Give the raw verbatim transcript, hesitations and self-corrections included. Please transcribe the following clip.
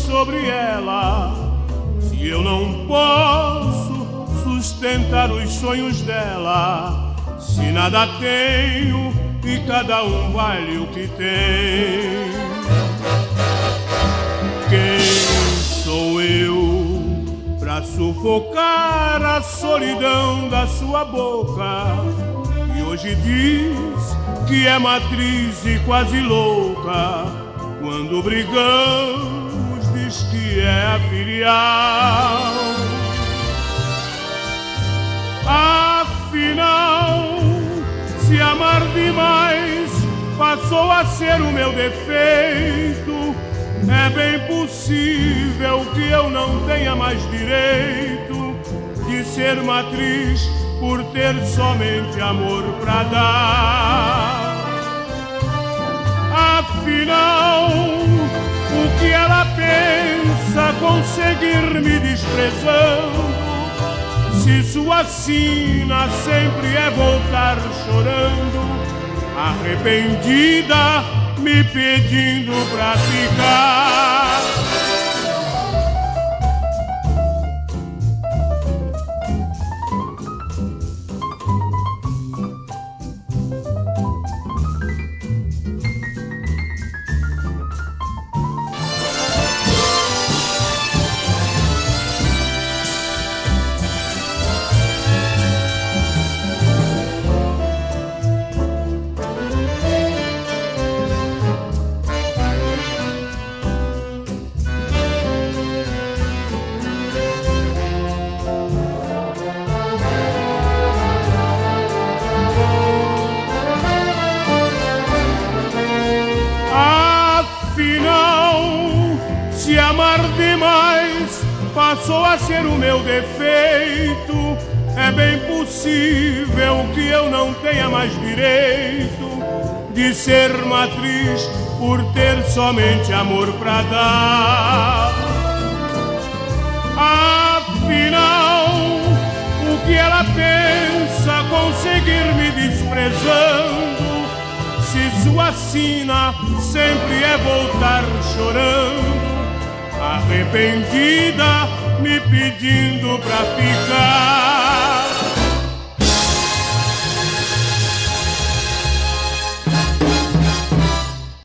sobre ela. Se eu não posso sustentar os sonhos dela, se nada tenho e cada um vale o que tem, quem sou eu pra sufocar a solidão da sua boca? E hoje diz que é matriz e quase louca, quando brigamos diz que é a filial. Afinal, se amar demais passou a ser o meu defeito, é bem possível que eu não tenha mais direito de ser matriz por ter somente amor pra dar. Afinal, o que ela pensa conseguir me desprezando, se sua sina sempre é voltar chorando, arrependida, me pedindo pra ficar. Se amar demais passou a ser o meu defeito, é bem possível que eu não tenha mais direito de ser matriz por ter somente amor pra dar. Afinal, o que ela pensa conseguir me desprezando, se sua sina sempre é voltar chorando, arrependida, me pedindo pra ficar.